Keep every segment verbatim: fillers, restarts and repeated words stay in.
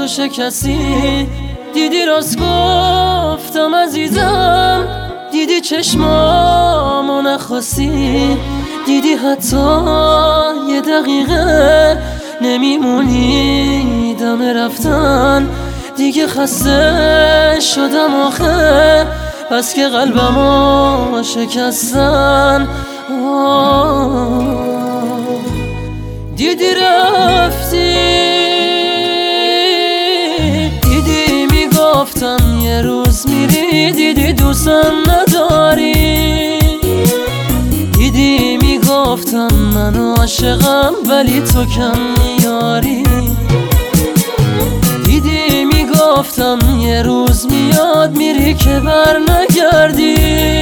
تو شکستی. دیدی راست گفتم عزیزم، دیدی چشمامو نخواستی. دیدی حتی یه دقیقه نمیمونی دم رفتن. دیگه خسته شدم آخه، بس که قلبمو شکستن. دیدی رفتی، دیدی میگفتم یه روز میری. دیدی دوستم نداری، دیدی میگفتم من عاشقم ولی تو کم میاری. دیدی میگفتم یه روز میاد میری که بر نگردی.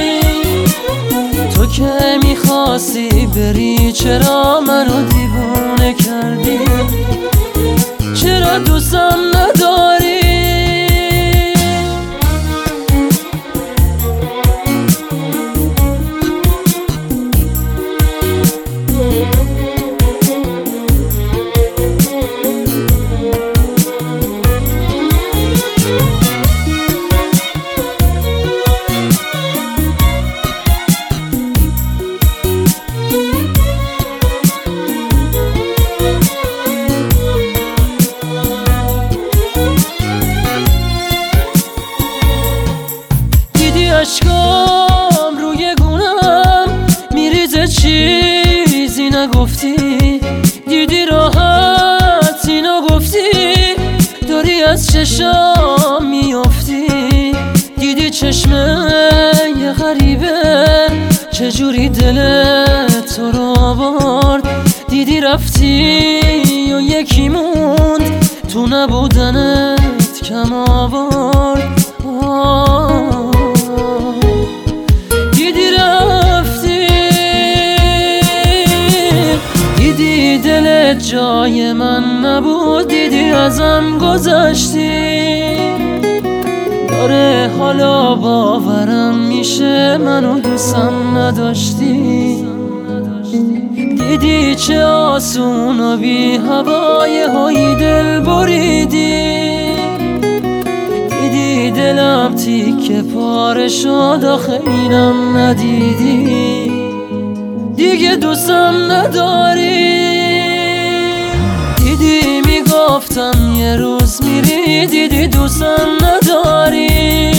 تو که میخواستی بری چرا منو دیوونه کردی؟ چرا دوستم نداری؟ اشکام روی گونم میریزه چیزی نگفتی. دیدی راحت اینو گفتی، داری از چشام میافتی. دیدی چشمه یه غریبه چجوری دلت تو رو آورد. دیدی رفتی و یکی موند تو نبودنت کم آورد. دلت جای من نبود، دیدی ازم گذشتی. داره حالا باورم میشه منو دوستم نداشتی. دیدی چه آسون و بی هوای هایی دل بریدی. دیدی دلم تیکه پاره شد آخه اینم ندیدی. دیگه دوستم نداری. دیدی میگفتم یه روز میری، دیدی دوستم نداری.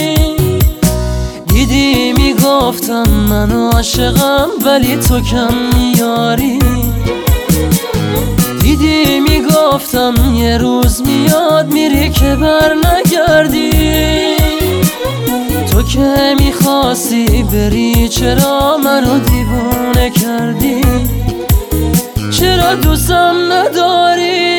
دیدی میگفتم من عاشقم ولی تو کم میاری. دیدی میگفتم یه روز میاد میری که بر نگردی. تو که میخواستی بری چرا منو دیوونه کردی؟ چرا دوستم نداری؟